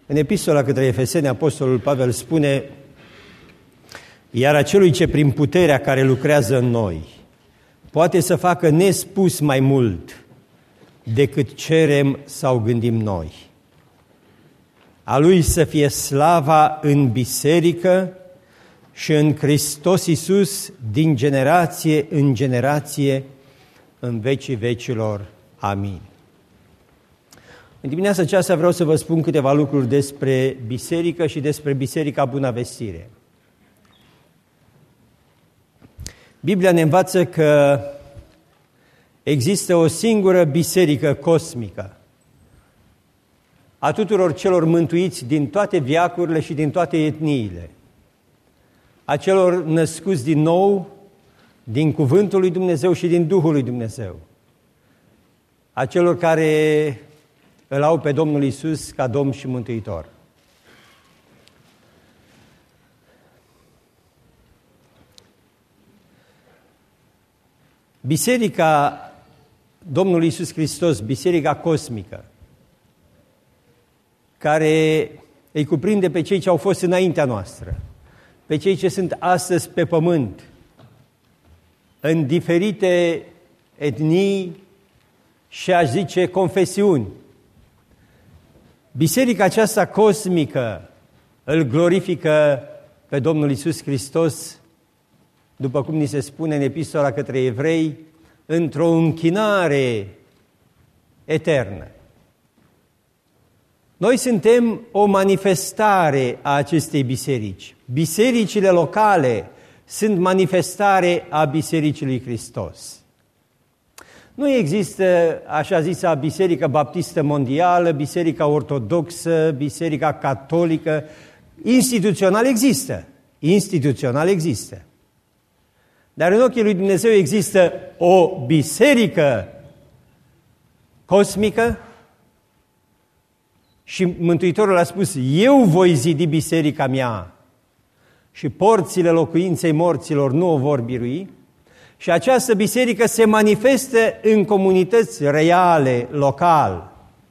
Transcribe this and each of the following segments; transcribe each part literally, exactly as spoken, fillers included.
În epistola către Efeseni, apostolul Pavel spune: iar acelui ce prin puterea care lucrează în noi poate să facă nespus mai mult decât cerem sau gândim noi. A Lui să fie slava în biserică și în Hristos Iisus din generație în generație, în vecii vecilor. Amin. În dimineața aceasta vreau să vă spun câteva lucruri despre biserică și despre Biserica Buna Vestire. Biblia ne învață că există o singură biserică cosmică a tuturor celor mântuiți din toate veacurile și din toate etniile, a celor născuți din nou din Cuvântul lui Dumnezeu și din Duhul lui Dumnezeu, a celor care îl au pe Domnul Iisus ca Domn și Mântuitor. Biserica Domnului Iisus Hristos, biserica cosmică, care îi cuprinde pe cei ce au fost înaintea noastră, pe cei ce sunt astăzi pe pământ, în diferite etnii și, aș zice, confesiuni. Biserica aceasta cosmică îl glorifică pe Domnul Iisus Hristos, după cum ni se spune în epistola către evrei, într-o închinare eternă. Noi suntem o manifestare a acestei biserici. Bisericile locale sunt manifestare a Bisericii lui Hristos. Nu există, așa zisa, Biserica Baptistă Mondială, Biserica Ortodoxă, Biserica Catolică. Instituțional există. Instituțional există. Dar în ochii lui Dumnezeu există o biserică cosmică și Mântuitorul a spus: eu voi zidi biserica mea și porțile locuinței morților nu o vor birui. Și această biserică se manifestă în comunități reale, local,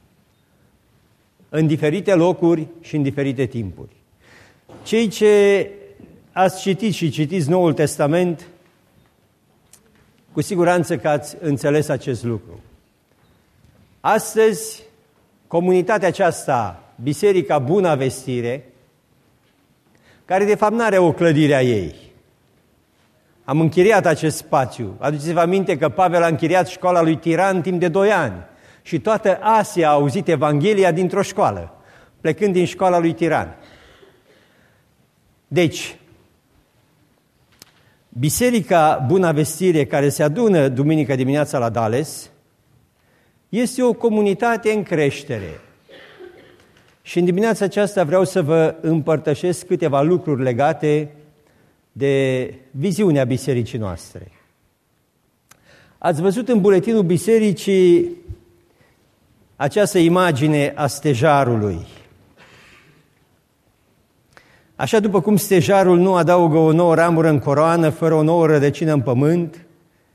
în diferite locuri și în diferite timpuri. Cei ce ați citit și citiți Noul Testament, cu siguranță că ați înțeles acest lucru. Astăzi, comunitatea aceasta, Biserica Buna Vestire, care de fapt nu are o clădire a ei. Am închiriat acest spațiu. Aduceți-vă aminte că Pavel a închiriat școala lui Tiran timp de doi ani și toată Asia a auzit Evanghelia dintr-o școală, plecând din școala lui Tiran. Deci, Biserica Buna Vestire, care se adună duminică dimineața la Dallas, este o comunitate în creștere. Și în dimineața aceasta vreau să vă împărtășesc câteva lucruri legate de viziunea bisericii noastre. Ați văzut în buletinul bisericii această imagine a stejarului. Așa după cum stejarul nu adaugă o nouă ramură în coroană fără o nouă rădăcină în pământ,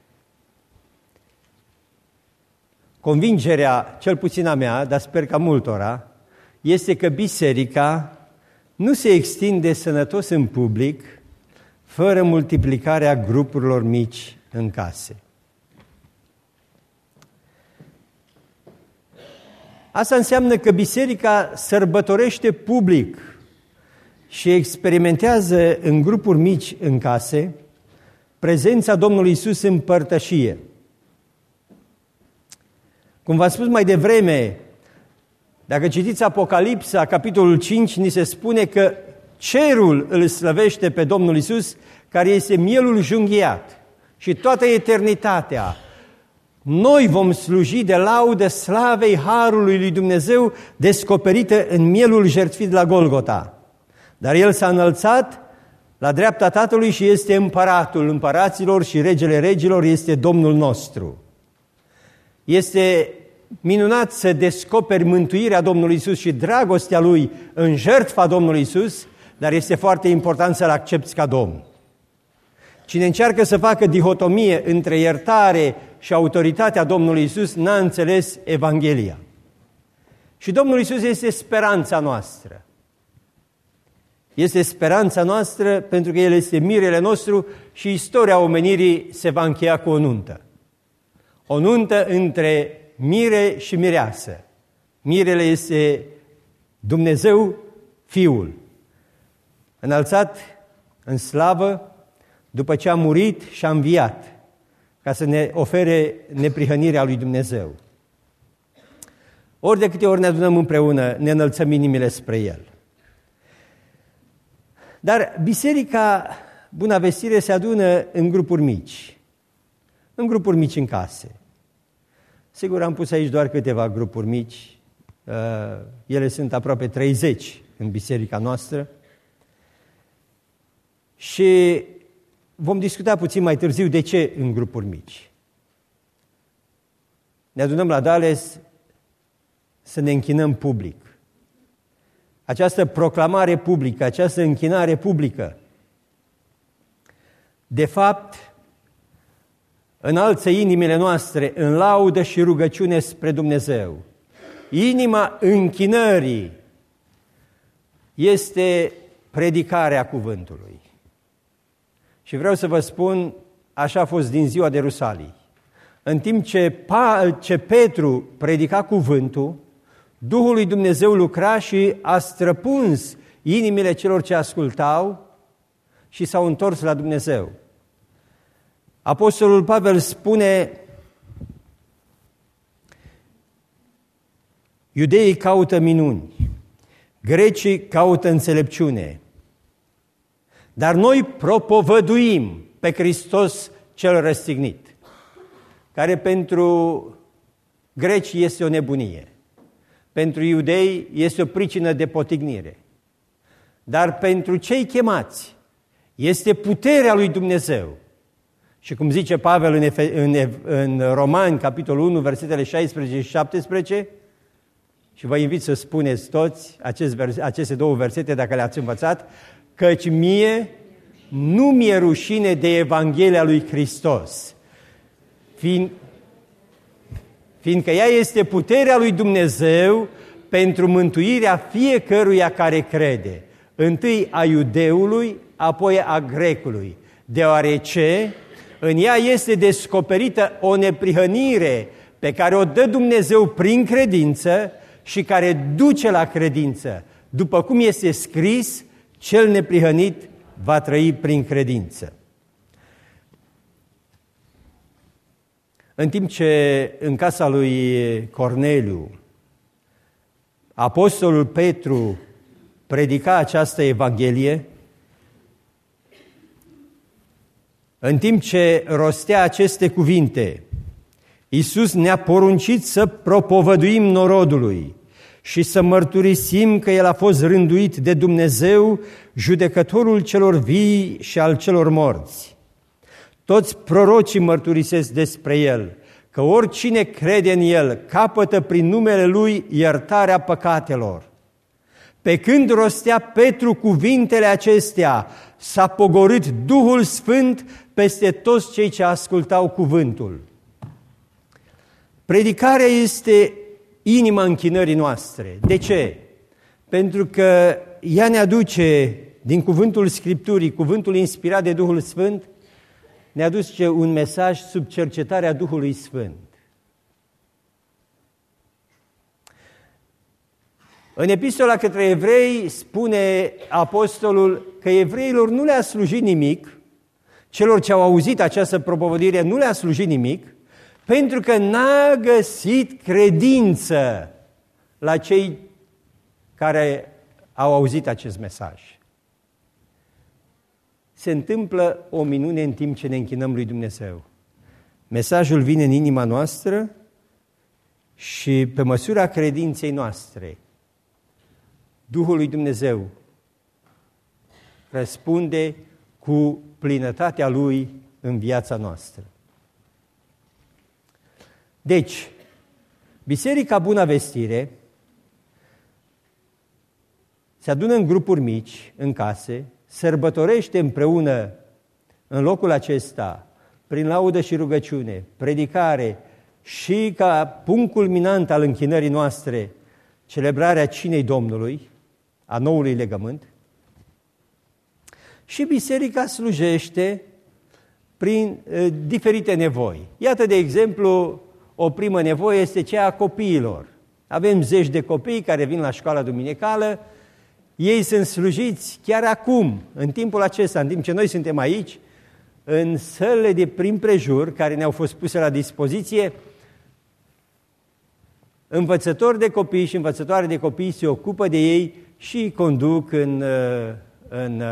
convingerea, cel puțin a mea, dar sper că a multora, este că biserica nu se extinde sănătos în public fără multiplicarea grupurilor mici în case. Asta înseamnă că biserica sărbătorește public și experimentează în grupuri mici în case prezența Domnului Iisus în părtășie. Cum v-am spus mai devreme, dacă citiți Apocalipsa, capitolul cinci, ni se spune că cerul îl slăvește pe Domnul Iisus, care este mielul junghiat, și toată eternitatea noi vom sluji de laudă slavei harului lui Dumnezeu descoperită în mielul jertfit la Golgota. Dar El s-a înălțat la dreapta Tatălui și este împăratul împăraților și regele regilor, este Domnul nostru. Este minunat să descoperi mântuirea Domnului Iisus și dragostea Lui în jertfa Domnului Iisus, dar este foarte important să-L accepți ca Domn. Cine încearcă să facă dihotomie între iertare și autoritatea Domnului Iisus n-a înțeles Evanghelia. Și Domnul Iisus este speranța noastră. Este speranța noastră pentru că El este mirele nostru și istoria omenirii se va încheia cu o nuntă. O nuntă între mire și mireasă. Mirele este Dumnezeu, Fiul, înălțat în slavă după ce a murit și a înviat ca să ne ofere neprihănirea lui Dumnezeu. Ori de câte ori ne adunăm împreună, ne înălțăm inimile spre El. Dar Biserica Buna Vestire se adună în grupuri mici, în grupuri mici în case. Sigur, am pus aici doar câteva grupuri mici, ele sunt aproape treizeci în biserica noastră și vom discuta puțin mai târziu de ce în grupuri mici. Ne adunăm la Dales să ne închinăm public. Această proclamare publică, această închinare publică, de fapt, înalță inimile noastre în laudă și rugăciune spre Dumnezeu. Inima închinării este predicarea cuvântului. Și vreau să vă spun, așa a fost din ziua de Rusalii. În timp ce, pa, ce Petru predica cuvântul, Duhul lui Dumnezeu lucra și a străpuns inimile celor ce ascultau și s-au întors la Dumnezeu. Apostolul Pavel spune: iudeii caută minuni, grecii caută înțelepciune, dar noi propovăduim pe Hristos cel răstignit, care pentru greci este o nebunie, pentru iudei este o pricină de potignire, dar pentru cei chemați este puterea lui Dumnezeu. Și cum zice Pavel în, Efe, în, în Romani, capitolul unu, versetele șaisprezece și șaptesprezece, și vă invit să spuneți toți acest vers, aceste două versete dacă le-ați învățat, căci mie nu mi-e rușine de Evanghelia lui Hristos, fiind, fiindcă ea este puterea lui Dumnezeu pentru mântuirea fiecăruia care crede, întâi a iudeului, apoi a grecului, deoarece în ea este descoperită o neprihănire pe care o dă Dumnezeu prin credință și care duce la credință. După cum este scris, cel neprihănit va trăi prin credință. În timp ce în casa lui Corneliu apostolul Petru predica această Evanghelie, în timp ce rostea aceste cuvinte, Iisus ne-a poruncit să propovăduim norodului și să mărturisim că El a fost rânduit de Dumnezeu, judecătorul celor vii și al celor morți. Toți prorocii mărturisesc despre El, că oricine crede în El capătă prin numele Lui iertarea păcatelor. Pe când rostea Petru cuvintele acestea, s-a pogorât Duhul Sfânt peste toți cei ce ascultau cuvântul. Predicarea este inima închinării noastre. De ce? Pentru că ea ne aduce din cuvântul Scripturii, cuvântul inspirat de Duhul Sfânt, ne aduce un mesaj sub cercetarea Duhului Sfânt. În epistola către evrei spune apostolul că evreilor nu le-a slujit nimic, celor ce au auzit această propovăduire nu le-a slujit nimic, pentru că n-a găsit credință la cei care au auzit acest mesaj. Se întâmplă o minune în timp ce ne închinăm lui Dumnezeu. Mesajul vine în inima noastră și pe măsura credinței noastre, Duhul lui Dumnezeu răspunde cu plinătatea Lui în viața noastră. Deci, Biserica Buna Vestire se adună în grupuri mici, în case, sărbătorește împreună în locul acesta, prin laudă și rugăciune, predicare și ca punct culminant al închinării noastre, celebrarea cinei Domnului, a noului legământ, și biserica slujește prin uh, diferite nevoi. Iată, de exemplu, o primă nevoie este cea a copiilor. Avem zeci de copii care vin la școala duminicală, ei sunt slujiți chiar acum, în timpul acesta, în timp ce noi suntem aici, în sălile de prin prejur, care ne-au fost puse la dispoziție. Învățători de copii și învățătoare de copii se ocupă de ei și îi conduc în, în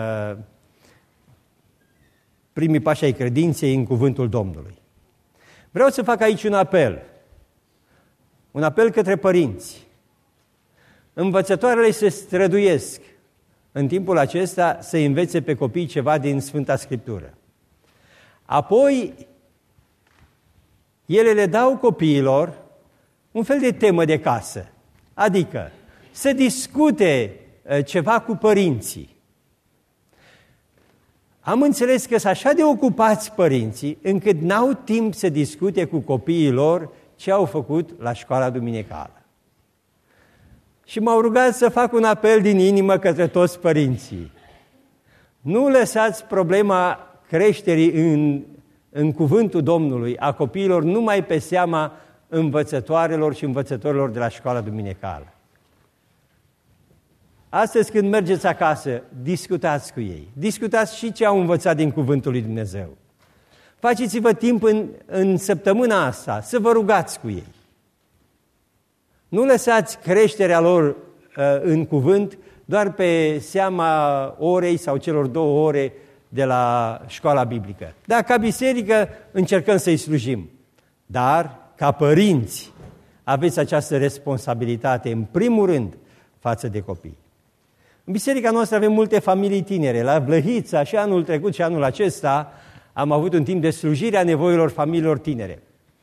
primii pași ai credinței, în cuvântul Domnului. Vreau să fac aici un apel, un apel către părinți. Învățătoarele se străduiesc în timpul acesta să învețe pe copii ceva din Sfânta Scriptură. Apoi, ele le dau copiilor un fel de temă de casă, adică să discute ceva cu părinții. Am înțeles că sunt așa de ocupați părinții, încât n-au timp să discute cu copiii lor ce au făcut la școala duminicală. Și m-au rugat să fac un apel din inimă către toți părinții. Nu lăsați problema creșterii în, în cuvântul Domnului a copiilor numai pe seama învățătoarelor și învățătorilor de la școala duminicală. Astăzi, când mergeți acasă, discutați cu ei. Discutați și ce au învățat din cuvântul lui Dumnezeu. Faceți-vă timp în, în săptămâna asta să vă rugați cu ei. Nu lăsați creșterea lor uh, în cuvânt doar pe seama orei sau celor două ore de la școala biblică. Da, ca biserică încercăm să-i slujim, dar ca părinți aveți această responsabilitate, în primul rând, față de copii. În biserica noastră avem multe familii tinere. La Vlăhița, și anul trecut și anul acesta, am avut un timp de slujire a nevoilor familiilor tinere.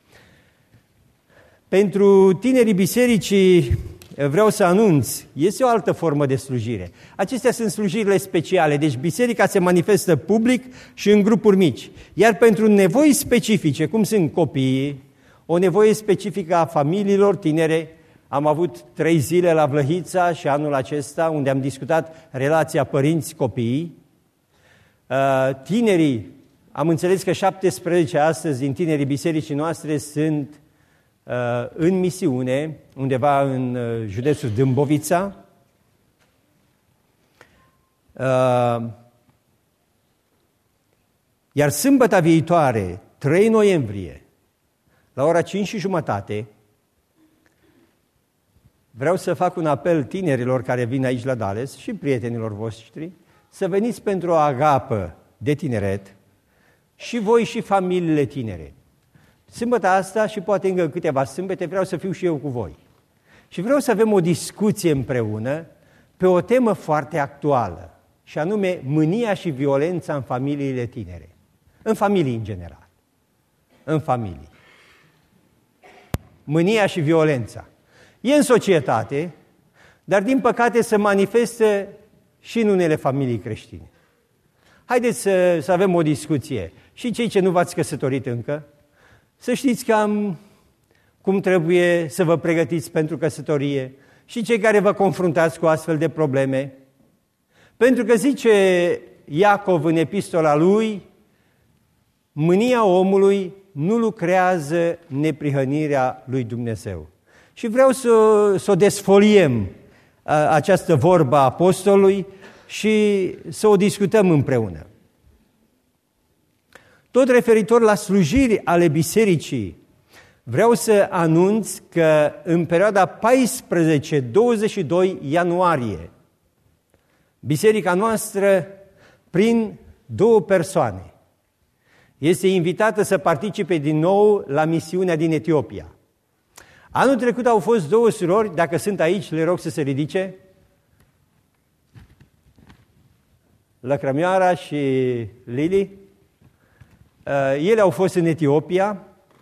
Pentru tinerii bisericii, vreau să anunț, este o altă formă de slujire. Acestea sunt slujirile speciale, deci biserica se manifestă public și în grupuri mici. Iar pentru nevoi specifice, cum sunt copiii, o nevoie specifică a familiilor tinere, am avut trei zile la Vlăhița și anul acesta, unde am discutat relația părinți-copii. Tinerii, am înțeles că șaptesprezece astăzi din tinerii bisericii noastre sunt în misiune, undeva în județul Dâmbovița. Iar sâmbătă viitoare, trei noiembrie, la ora cinci și jumătate, vreau să fac un apel tinerilor care vin aici la Dales și prietenilor voștri să veniți pentru o agapă de tineret și voi și familiile tinere. Sâmbătă asta și poate încă câteva sâmbete vreau să fiu și eu cu voi. Și vreau să avem o discuție împreună pe o temă foarte actuală, și anume mânia și violența în familiile tinere. În familii în general. În familii. Mânia și violența. E în societate, dar din păcate se manifestă și în unele familii creștine. Haideți să, să avem o discuție. Și cei ce nu v-ați căsătorit încă, să știți cam cum trebuie să vă pregătiți pentru căsătorie, și cei care vă confruntați cu astfel de probleme. Pentru că zice Iacov în epistola lui, mânia omului nu lucrează neprihănirea lui Dumnezeu. Și vreau să, să o desfoliem, această vorbă a apostolului, și să o discutăm împreună. Tot referitor la slujiri ale bisericii, vreau să anunț că în perioada paisprezece douăzeci și doi ianuarie, biserica noastră, prin două persoane, este invitată să participe din nou la misiunea din Etiopia. Anul trecut au fost două surori, dacă sunt aici, le rog să se ridice. Lăcrămioara și Lili. Ele au fost în Etiopia.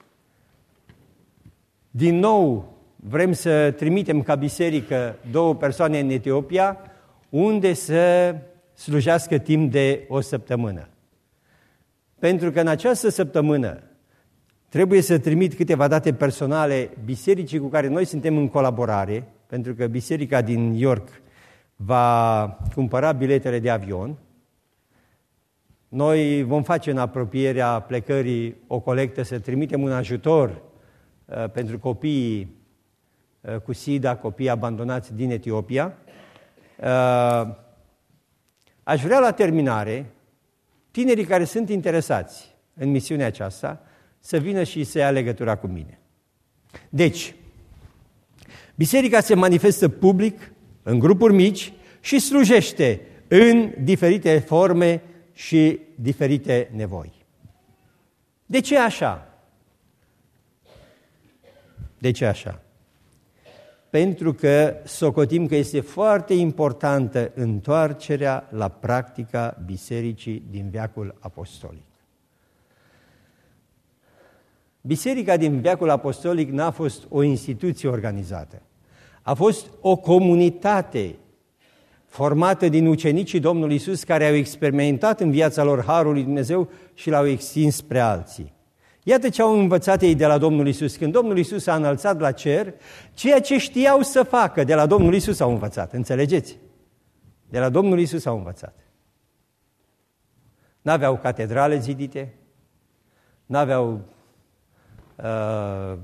Din nou vrem să trimitem ca biserică două persoane în Etiopia, unde să slujească timp de o săptămână. Pentru că în această săptămână trebuie să trimit câteva date personale bisericii cu care noi suntem în colaborare, pentru că biserica din New York va cumpăra biletele de avion. Noi vom face în apropierea plecării o colectă să trimitem un ajutor uh, pentru copiii uh, cu SIDA, copiii abandonați din Etiopia. Uh, aș vrea la terminare tinerii care sunt interesați în misiunea aceasta să vină și să ia legătura cu mine. Deci, biserica se manifestă public, în grupuri mici și slujește în diferite forme și diferite nevoi. De ce așa? De ce așa? Pentru că socotim că este foarte importantă întoarcerea la practica bisericii din veacul apostolic. Biserica din veacul apostolic n-a fost o instituție organizată. A fost o comunitate formată din ucenicii Domnului Iisus care au experimentat în viața lor harul lui Dumnezeu și l-au extins spre alții. Iată ce au învățat ei de la Domnul Iisus. Când Domnul Iisus s-a înălțat la cer, ceea ce știau să facă de la Domnul Iisus au învățat. Înțelegeți? De la Domnul Iisus au învățat. N-aveau catedrale zidite, n-aveau uh,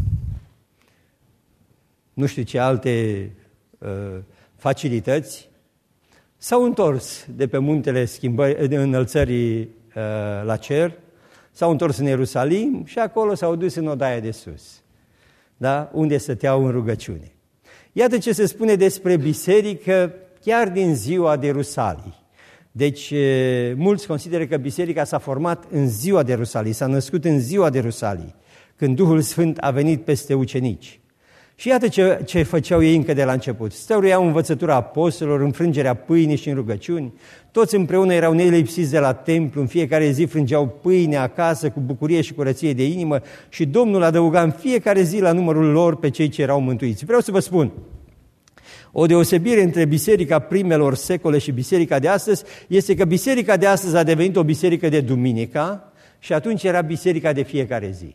nu știu ce alte uh, facilități. S-au întors de pe muntele schimbării, de înălțării uh, la cer, s-au întors în Ierusalim și acolo s-au dus în odaia de sus, da? Unde stăteau în rugăciune. Iată ce se spune despre biserică chiar din ziua de Rusalii. Deci, mulți consideră că biserica s-a format în ziua de Rusalii, s-a născut în ziua de Rusalii, când Duhul Sfânt a venit peste ucenici. Și iată ce, ce făceau ei încă de la început. Stăruiau învățătura apostolilor, înfrângerea pâinii și în rugăciuni. Toți împreună erau nelipsiți de la templu, în fiecare zi frângeau pâine acasă cu bucurie și curăție de inimă și Domnul adăuga în fiecare zi la numărul lor pe cei ce erau mântuiți. Vreau să vă spun, o deosebire între biserica primelor secole și biserica de astăzi este că biserica de astăzi a devenit o biserică de duminica și atunci era biserica de fiecare zi.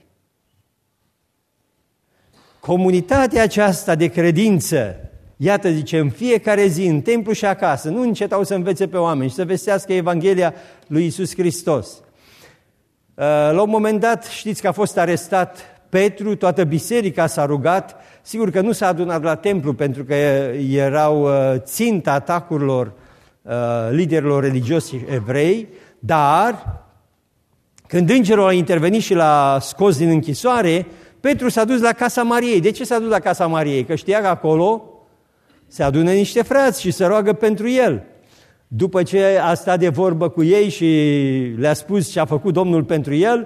Comunitatea aceasta de credință, iată, zice, în fiecare zi, în templu și acasă, nu încetau să învețe pe oameni și să vestească Evanghelia lui Iisus Hristos. La un moment dat, știți că a fost arestat Petru, toată biserica s-a rugat, sigur că nu s-a adunat la templu pentru că erau ținta atacurilor liderilor religioși evrei, dar când îngerul a intervenit și l-a scos din închisoare, Petru s-a dus la casa Mariei. De ce s-a dus la casa Mariei? Că știa că acolo se adună niște frați și se roagă pentru el. După ce a stat de vorbă cu ei și le-a spus ce a făcut Domnul pentru el,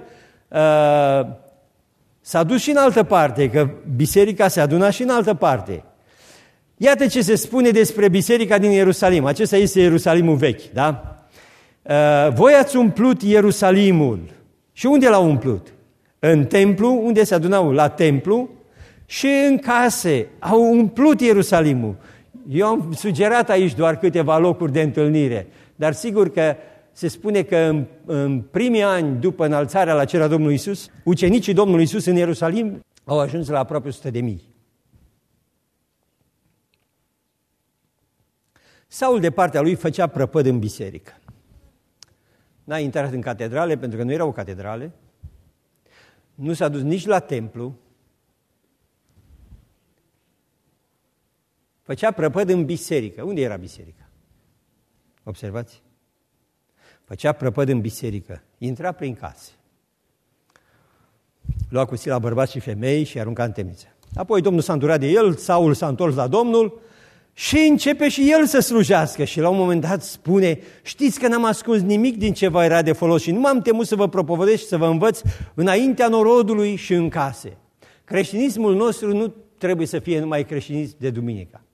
s-a dus și în altă parte, că biserica se aduna și în altă parte. Iată ce se spune despre biserica din Ierusalim. Acesta este Ierusalimul vechi, da? Voi ați umplut Ierusalimul. Și unde l-au umplut? În templu, unde se adunau la templu, și în case. Au umplut Ierusalimul. Eu am sugerat aici doar câteva locuri de întâlnire, dar sigur că se spune că în, în primii ani după înălțarea la cer a Domnului Iisus, ucenicii Domnului Iisus în Ierusalim au ajuns la aproape o sută de mii. Saul de partea lui făcea prăpăd în biserică. N-a intrat în catedrale pentru că nu erau catedrale, nu s-a dus nici la templu, făcea prăpăd în biserică. Unde era biserica? Observați? Făcea prăpăd în biserică, intra prin case. Lua cu sila bărbați și femei și arunca în temniță. Apoi Domnul s-a îndurat de el, Saul s-a întors la Domnul și începe și el să slujească. Și la un moment dat spune, știți că n-am ascuns nimic din ce vă era de folos și nu m-am temut să vă propovădesc și să vă învăț înaintea norodului și în case. Creștinismul nostru nu trebuie să fie numai creștinism de duminică.